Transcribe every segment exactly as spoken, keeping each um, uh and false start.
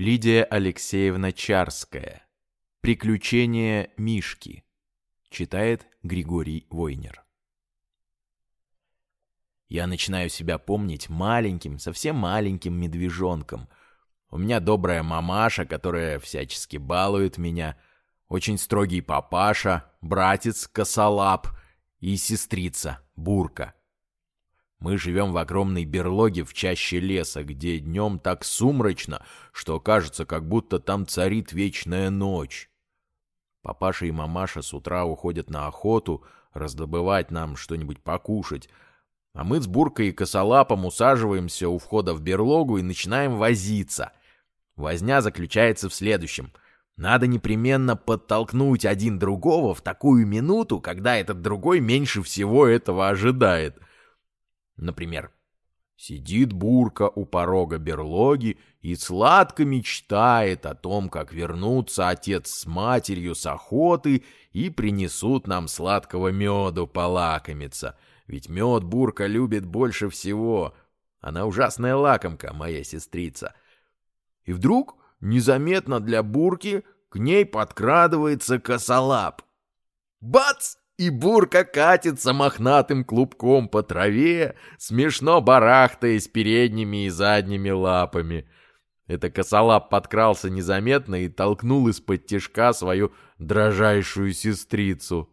Лидия Алексеевна Чарская. Приключения Мишки. Читает Григорий Войнер. Я начинаю себя помнить маленьким, совсем маленьким медвежонком. У меня добрая мамаша, которая всячески балует меня, очень строгий папаша, братец Косолап и сестрица Бурка. Мы живем в огромной берлоге в чаще леса, где днем так сумрачно, что кажется, как будто там царит вечная ночь. Папаша и мамаша с утра уходят на охоту раздобывать нам что-нибудь покушать, а мы с Буркой и Косолапом усаживаемся у входа в берлогу и начинаем возиться. Возня заключается в следующем. Надо непременно подтолкнуть один другого в такую минуту, когда этот другой меньше всего этого ожидает. Например, сидит Бурка у порога берлоги и сладко мечтает о том, как вернутся отец с матерью с охоты и принесут нам сладкого меду полакомиться. Ведь мед Бурка любит больше всего. Она ужасная лакомка, моя сестрица. И вдруг, незаметно для Бурки, к ней подкрадывается Косолап. Бац! И Бурка катится мохнатым клубком по траве, смешно барахтаясь передними и задними лапами. Это Косолап подкрался незаметно и толкнул из-под тишка свою дрожайшую сестрицу.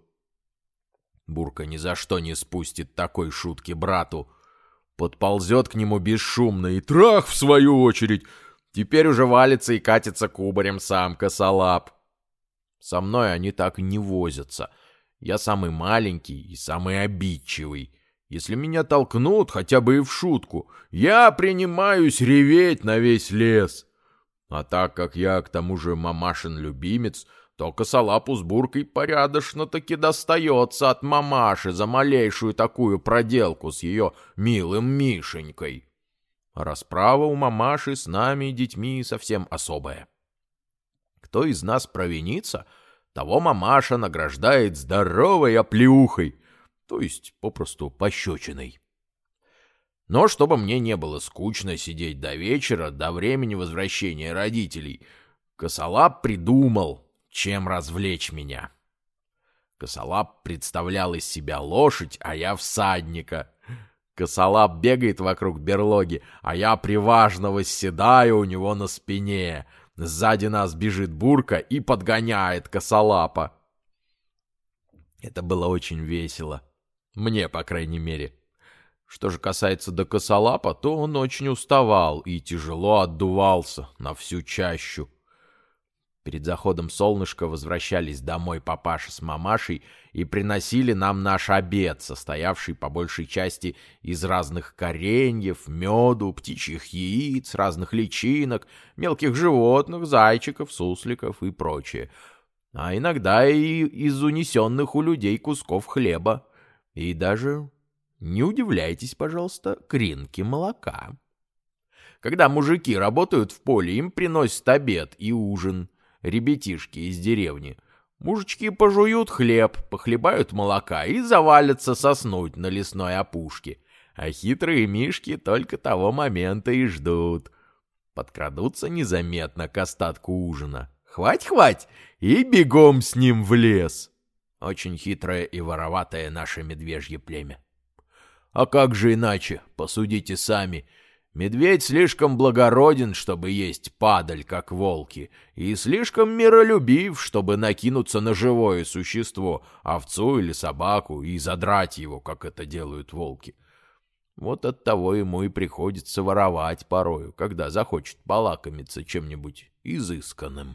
Бурка ни за что не спустит такой шутки брату. Подползет к нему бесшумно и трах, в свою очередь. Теперь уже валится и катится кубарем сам Косолап. Со мной они так и не возятся. Я самый маленький и самый обидчивый. Если меня толкнут, хотя бы и в шутку, я принимаюсь реветь на весь лес. А так как я, к тому же, мамашин любимец, то Косолапу с Буркой порядочно-таки достается от мамаши за малейшую такую проделку с ее милым Мишенькой. Расправа у мамаши с нами, детьми, совсем особая. Кто из нас провинится, того мамаша награждает здоровой оплеухой, то есть попросту пощечиной. Но чтобы мне не было скучно сидеть до вечера, до времени возвращения родителей, Косолап придумал, чем развлечь меня. Косолап представлял из себя лошадь, а я всадника. Косолап бегает вокруг берлоги, а я приважно восседаю у него на спине. Сзади нас бежит Бурка и подгоняет Косолапа. Это было очень весело. Мне, по крайней мере. Что же касается до Косолапа, то он очень уставал и тяжело отдувался на всю чащу. Перед заходом солнышка возвращались домой папаша с мамашей и приносили нам наш обед, состоявший по большей части из разных кореньев, меду, птичьих яиц, разных личинок, мелких животных, зайчиков, сусликов и прочее. А иногда и из унесенных у людей кусков хлеба. И даже, не удивляйтесь, пожалуйста, кринки молока. Когда мужики работают в поле, им приносят обед и ужин. Ребятишки из деревни. Мужички пожуют хлеб, похлебают молока и завалятся соснуть на лесной опушке. А хитрые мишки только того момента и ждут. Подкрадутся незаметно к остатку ужина. Хвать-хвать! И бегом с ним в лес. Очень хитрое и вороватое наше медвежье племя. А как же иначе, посудите сами. Медведь слишком благороден, чтобы есть падаль, как волки, и слишком миролюбив, чтобы накинуться на живое существо, овцу или собаку, и задрать его, как это делают волки. Вот оттого ему и приходится воровать порою, когда захочет полакомиться чем-нибудь изысканным.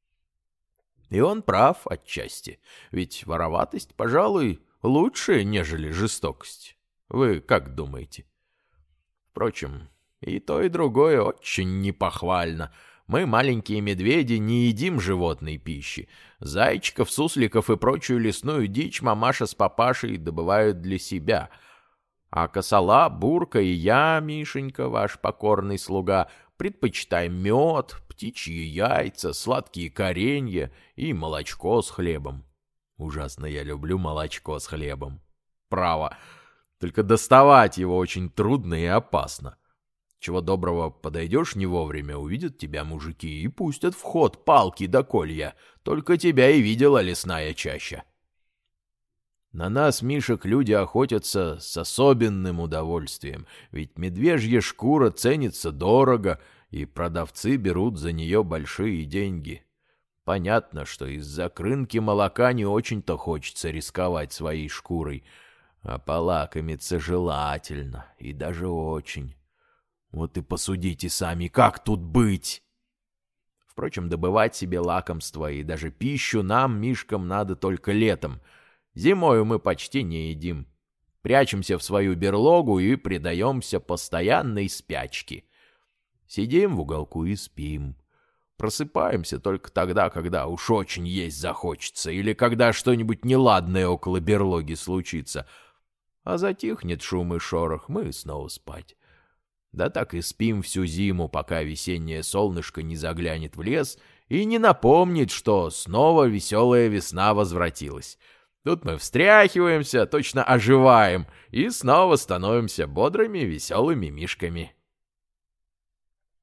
И он прав отчасти, ведь вороватость, пожалуй, лучше, нежели жестокость. Вы как думаете? Впрочем, и то, и другое очень непохвально. Мы, маленькие медведи, не едим животной пищи. Зайчиков, сусликов и прочую лесную дичь мамаша с папашей добывают для себя. А Косолап, Бурка и я, Мишенька, ваш покорный слуга, предпочитаем мед, птичьи яйца, сладкие коренья и молочко с хлебом. Ужасно я люблю молочко с хлебом. Право, только доставать его очень трудно и опасно. Чего доброго, подойдешь не вовремя, увидят тебя мужики и пустят в ход палки да колья. Только тебя и видела лесная чаща. На нас, мишек, люди охотятся с особенным удовольствием, ведь медвежья шкура ценится дорого, и продавцы берут за нее большие деньги. Понятно, что из-за крынки молока не очень-то хочется рисковать своей шкурой, а полакомиться желательно, и даже очень. Вот и посудите сами, как тут быть? Впрочем, добывать себе лакомство и даже пищу нам, мишкам, надо только летом. Зимою мы почти не едим. Прячемся в свою берлогу и предаемся постоянной спячке. Сидим в уголку и спим. Просыпаемся только тогда, когда уж очень есть захочется, или когда что-нибудь неладное около берлоги случится. А затихнет шум и шорох, мы снова спать. Да так и спим всю зиму, пока весеннее солнышко не заглянет в лес и не напомнит, что снова веселая весна возвратилась. Тут мы встряхиваемся, точно оживаем, и снова становимся бодрыми, веселыми мишками.